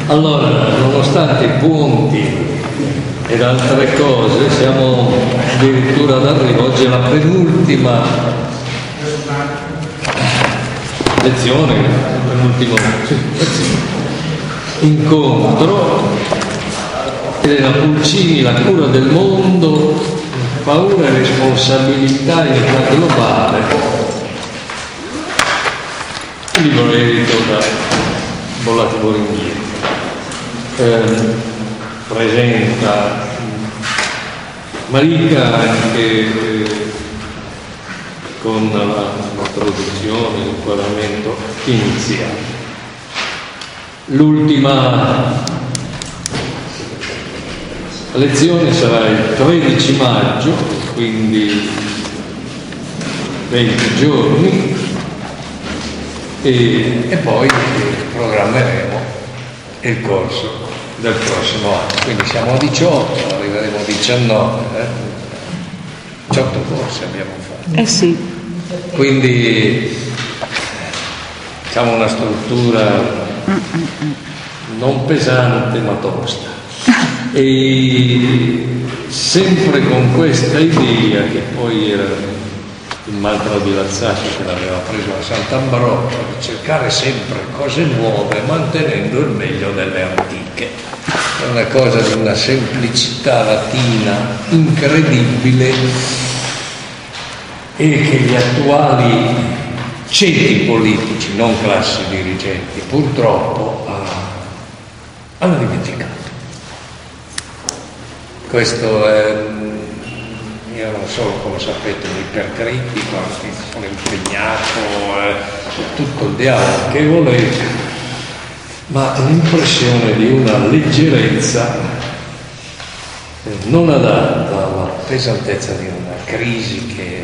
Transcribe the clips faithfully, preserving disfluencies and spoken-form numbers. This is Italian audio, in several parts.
Allora, nonostante i ponti ed altre cose, siamo addirittura d'arrivo. Oggi è la penultima lezione, il penultimo incontro, Elena Pulcini, La cura del mondo, paura e responsabilità in età globale. Il libro edito da Bollati Boringhieri. Eh, presenta Marica anche eh, con l'introduzione, l'inquadramento iniziale. L'ultima lezione sarà il tredici maggio, quindi venti giorni, e, e poi programmeremo il corso del prossimo anno. Quindi siamo a diciotto, arriveremo a diciannove, eh? diciotto corsi abbiamo fatto. Eh sì. Quindi diciamo una struttura non pesante ma tosta. E sempre con questa idea, che poi era il mantra di Lazzati che l'aveva preso a Sant'Ambrogio, di cercare sempre cose nuove mantenendo il meglio delle antiche. È una cosa di una semplicità latina incredibile, e che gli attuali ceti politici, non classi dirigenti, purtroppo ah, hanno dimenticato. Questo è, io non sono, come sapete, un ipercritico, anche sono impegnato, eh, tutto il diavolo che volete, ma l'impressione di una leggerezza eh, non adatta alla pesantezza di una crisi che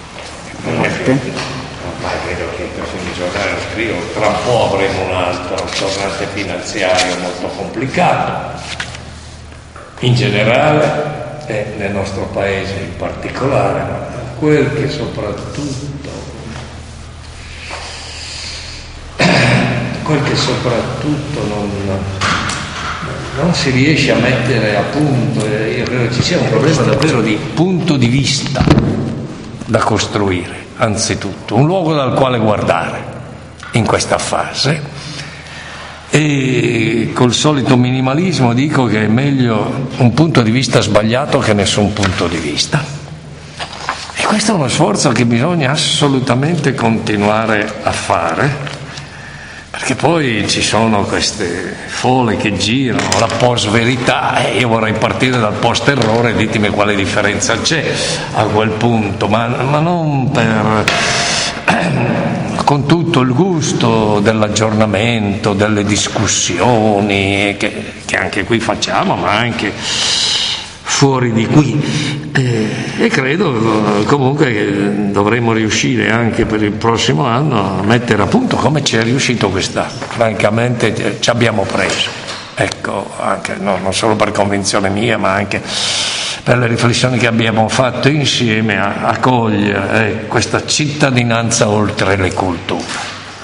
ormai vedo che persino i giornali lo scrivono, tra un po' avremo un altro tornante finanziario molto complicato in generale e nel nostro paese in particolare, ma quel che soprattutto quel che soprattutto non, non si riesce a mettere a punto. Io credo che ci sia un problema davvero di punto di vista da costruire, anzitutto un luogo dal quale guardare in questa fase. E col solito minimalismo dico che è meglio un punto di vista sbagliato che nessun punto di vista, e questo è uno sforzo che bisogna assolutamente continuare a fare, perché poi ci sono queste fole che girano, la post-verità, e io vorrei partire dal post-errore. Ditemi quale differenza c'è a quel punto, ma, ma non per con tutto il gusto dell'aggiornamento, delle discussioni che, che anche qui facciamo, ma anche fuori di qui, eh, e credo comunque che dovremo riuscire anche per il prossimo anno a mettere a punto, come ci è riuscito quest'anno. Francamente ci abbiamo preso, ecco, anche no, non solo per convinzione mia, ma anche per le riflessioni che abbiamo fatto insieme, a, a cogliere eh, questa cittadinanza oltre le culture.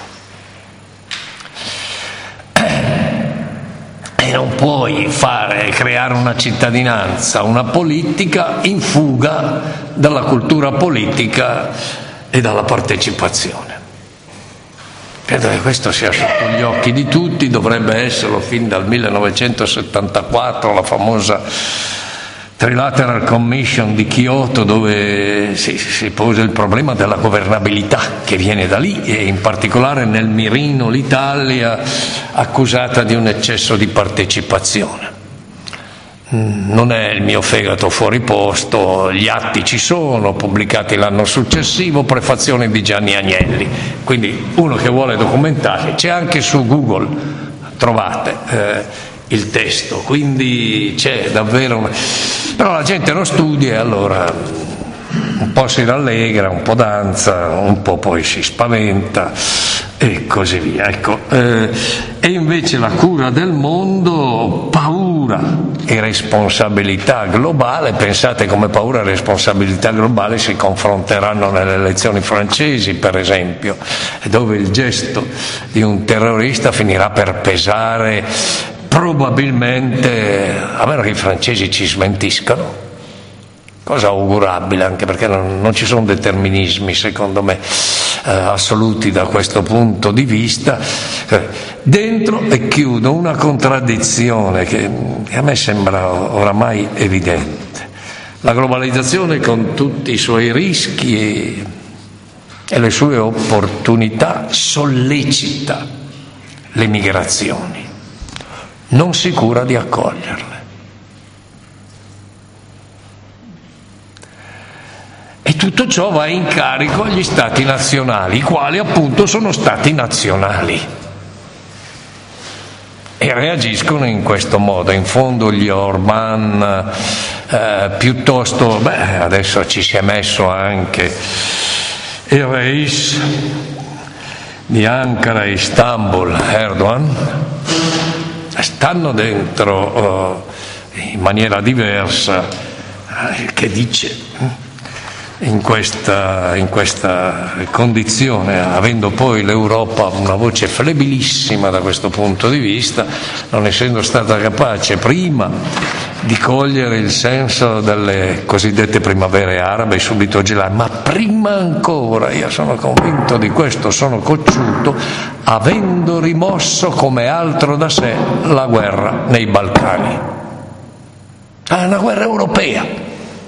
E non puoi fare, creare una cittadinanza, una politica in fuga dalla cultura politica e dalla partecipazione. Credo che questo sia sotto gli occhi di tutti, dovrebbe esserlo fin dal millenovecentosettantaquattro, la famosa Trilateral Commission di Kyoto, dove si, si pose il problema della governabilità, che viene da lì, e in particolare nel mirino l'Italia accusata di un eccesso di partecipazione. Non è il mio fegato fuori posto, gli atti ci sono, pubblicati l'anno successivo, prefazione di Gianni Agnelli, quindi uno che vuole documentare, c'è anche su Google, trovate eh, il testo, quindi c'è davvero una... però la gente lo studia e allora un po' si rallegra, un po' danza, un po' poi si spaventa e così via, ecco. Eh, e invece la cura del mondo, paura e responsabilità globale. Pensate come paura e responsabilità globale si confronteranno nelle elezioni francesi, per esempio, dove il gesto di un terrorista finirà per pesare probabilmente, a meno che i francesi ci smentiscano, cosa augurabile, anche perché non, non ci sono determinismi, secondo me, eh, assoluti da questo punto di vista, eh, dentro, e chiudo, una contraddizione che, che a me sembra oramai evidente. La globalizzazione, con tutti i suoi rischi e, e le sue opportunità, sollecita le migrazioni, non si cura di accoglierle. E tutto ciò va in carico agli stati nazionali, i quali appunto sono stati nazionali e reagiscono in questo modo. In fondo gli Orban, eh, piuttosto, beh, adesso ci si è messo anche il Reis di Ankara e Istanbul, Erdogan, stanno dentro uh, in maniera diversa, uh, che dice in questa, in questa condizione, avendo poi l'Europa una voce flebilissima da questo punto di vista, non essendo stata capace prima di cogliere il senso delle cosiddette primavere arabe subito gelate, ma prima ancora, io sono convinto di questo, sono cocciuto, avendo rimosso come altro da sé la guerra nei Balcani. È una guerra europea,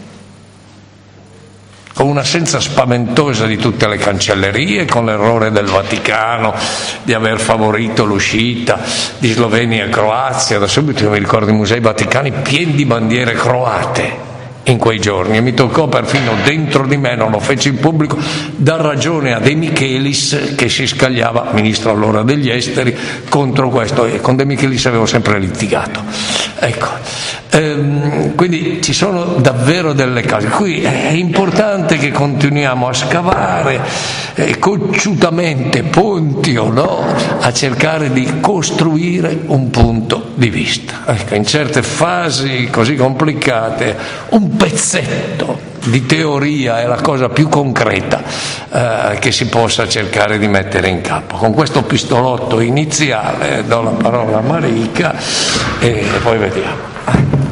con un'assenza spaventosa di tutte le cancellerie, con l'errore del Vaticano di aver favorito l'uscita di Slovenia e Croazia. Da subito io mi ricordo i musei vaticani pieni di bandiere croate in quei giorni, e mi toccò perfino dentro di me, non lo feci in pubblico, dar ragione a De Michelis, che si scagliava, ministro allora degli esteri, contro questo, e con De Michelis avevo sempre litigato. Ecco, ehm, quindi ci sono davvero delle cose. Qui è importante che continuiamo a scavare eh, cocciutamente, ponti o no, a cercare di costruire un punto di vista. Ecco, in certe fasi così complicate un pezzetto di teoria è la cosa più concreta eh, che si possa cercare di mettere in campo. Con questo pistolotto iniziale do la parola a Marica e poi vediamo.